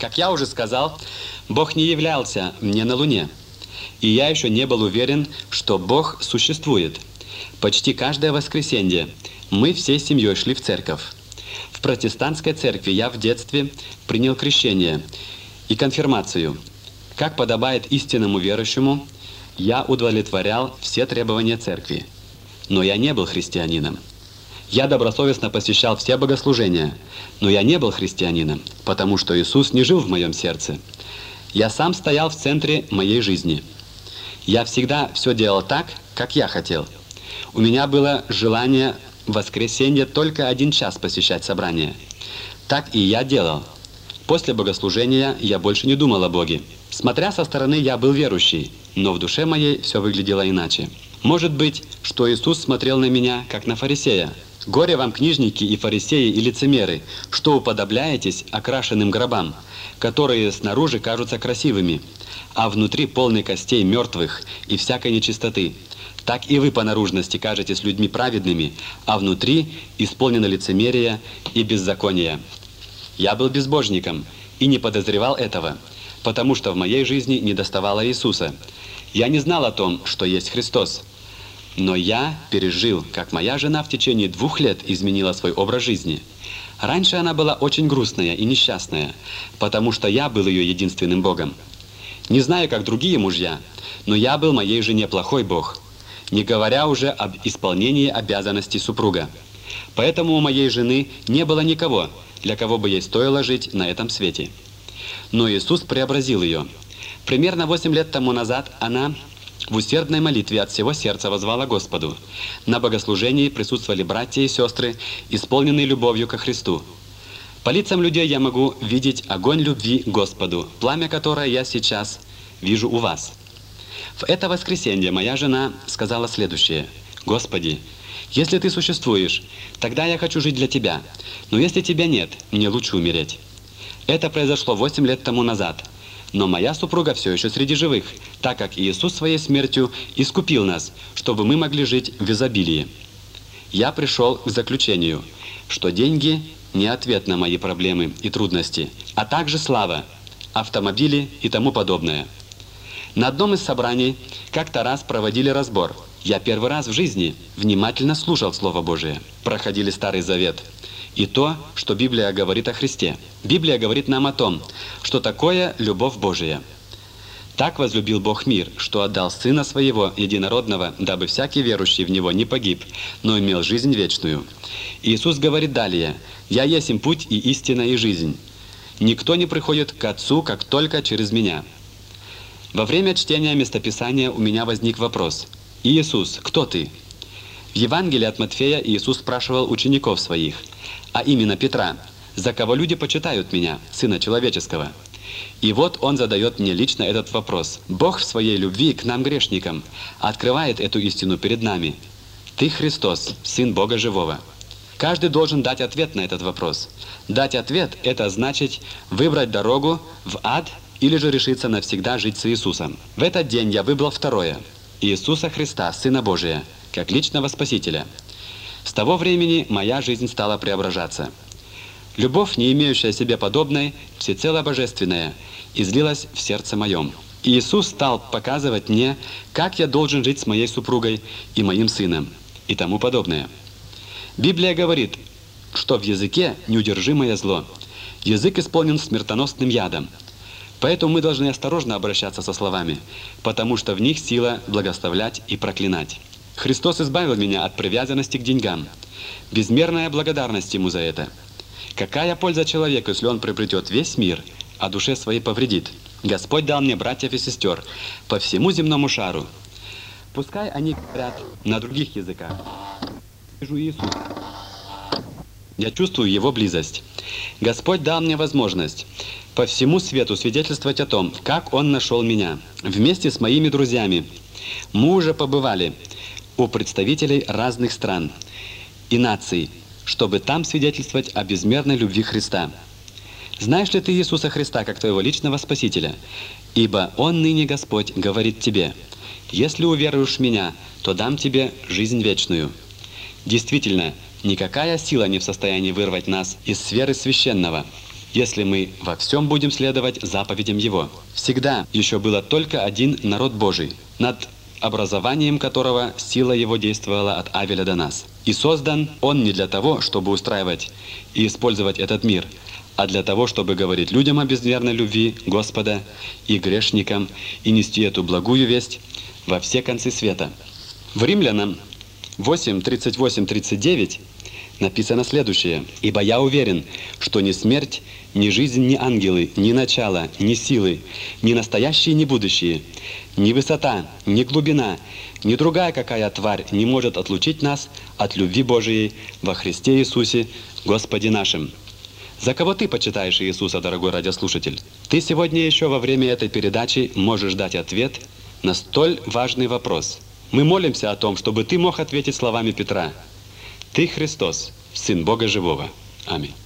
Как я уже сказал, Бог не являлся мне на Луне. И я еще не был уверен, что Бог существует. Почти каждое воскресенье мы всей семьей шли в церковь. В протестантской церкви я в детстве принял крещение и конфирмацию. Как подобает истинному верующему, я удовлетворял все требования церкви. Но я не был христианином. Я добросовестно посещал все богослужения, но я не был христианином, потому что Иисус не жил в моем сердце. Я сам стоял в центре моей жизни. Я всегда все делал так, как я хотел. У меня было желание в воскресенье только 1 час посещать собрание. Так и я делал. После богослужения я больше не думал о Боге. Смотря со стороны, я был верующий, но в душе моей все выглядело иначе. Может быть, что Иисус смотрел на меня, как на фарисея. «Горе вам, книжники и фарисеи и лицемеры, что уподобляетесь окрашенным гробам, которые снаружи кажутся красивыми, а внутри полны костей мертвых и всякой нечистоты. Так и вы по наружности кажетесь людьми праведными, а внутри исполнены лицемерия и беззакония». Я был безбожником и не подозревал этого, потому что в моей жизни недоставало Иисуса. Я не знал о том, что есть Христос. Но я пережил, как моя жена в течение 2 лет изменила свой образ жизни. Раньше она была очень грустная и несчастная, потому что я был ее единственным Богом. Не знаю, как другие мужья, но я был моей жене плохой Бог, не говоря уже об исполнении обязанностей супруга. Поэтому у моей жены не было никого, для кого бы ей стоило жить на этом свете. Но Иисус преобразил ее. Примерно 8 лет тому назад она в усердной молитве от всего сердца воззвала Господу. На богослужении присутствовали братья и сестры, исполненные любовью ко Христу. По лицам людей я могу видеть огонь любви к Господу, пламя которое я сейчас вижу у вас. В это воскресенье моя жена сказала следующее: «Господи, если Ты существуешь, тогда я хочу жить для Тебя, но если Тебя нет, мне лучше умереть». Это произошло 8 лет тому назад. Но моя супруга все еще среди живых, так как Иисус своей смертью искупил нас, чтобы мы могли жить в изобилии. Я пришел к заключению, что деньги не ответ на мои проблемы и трудности, а также слава, автомобили и тому подобное. На одном из собраний как-то раз проводили разбор. Я первый раз в жизни внимательно слушал Слово Божие. Проходили Старый Завет и то, что Библия говорит о Христе. Библия говорит нам о том, что такое любовь Божия. «Так возлюбил Бог мир, что отдал Сына Своего Единородного, дабы всякий верующий в Него не погиб, но имел жизнь вечную». Иисус говорит далее: «Я есмь путь и истина и жизнь. Никто не приходит к Отцу, как только через Меня». Во время чтения местописания у меня возник вопрос: «Иисус, кто Ты?» В Евангелии от Матфея Иисус спрашивал учеников Своих, а именно Петра: «За кого люди почитают Меня, Сына Человеческого?» И вот Он задает мне лично этот вопрос. Бог в Своей любви к нам, грешникам, открывает эту истину перед нами. «Ты Христос, Сын Бога Живого». Каждый должен дать ответ на этот вопрос. Дать ответ – это значит выбрать дорогу в ад или же решиться навсегда жить с Иисусом. В этот день я выбрал второе – Иисуса Христа, Сына Божия, как личного Спасителя. С того времени моя жизнь стала преображаться. Любовь, не имеющая себе подобной, всецело божественная, излилась в сердце моем. Иисус стал показывать мне, как я должен жить с моей супругой и моим сыном, и тому подобное. Библия говорит, что в языке неудержимое зло. Язык исполнен смертоносным ядом. Поэтому мы должны осторожно обращаться со словами, потому что в них сила благословлять и проклинать. Христос избавил меня от привязанности к деньгам. Безмерная благодарность Ему за это. Какая польза человеку, если он приобретет весь мир, а душе своей повредит? Господь дал мне братьев и сестер по всему земному шару. Пускай они говорят на других языках. Я вижу Иисуса. Я чувствую Его близость. Господь дал мне возможность по всему свету свидетельствовать о том, как Он нашел меня. Вместе с моими друзьями мы уже побывали у представителей разных стран и наций, чтобы там свидетельствовать о безмерной любви Христа. Знаешь ли ты Иисуса Христа как твоего личного Спасителя? Ибо Он ныне, Господь, говорит тебе: «Если уверуешь в Меня, то дам тебе жизнь вечную». Действительно, никакая сила не в состоянии вырвать нас из сферы священного. если мы во всем будем следовать заповедям Его. Всегда еще было только один народ Божий, над образованием которого сила Его действовала от Авеля до нас. И создан Он не для того, чтобы устраивать и использовать этот мир, а для того, чтобы говорить людям о безмерной любви Господа и грешникам и нести эту благую весть во все концы света. В Римлянам 8:38-39 написано следующее. «Ибо я уверен, что ни смерть, ни жизнь, ни ангелы, ни начало, ни силы, ни настоящие, ни будущие, ни высота, ни глубина, ни другая какая тварь не может отлучить нас от любви Божией во Христе Иисусе, Господе нашим». За кого ты почитаешь Иисуса, дорогой радиослушатель? Ты сегодня еще во время этой передачи можешь дать ответ на столь важный вопрос. Мы молимся о том, чтобы ты мог ответить словами Петра: «Ты Христос, Сын Бога Живого». Аминь.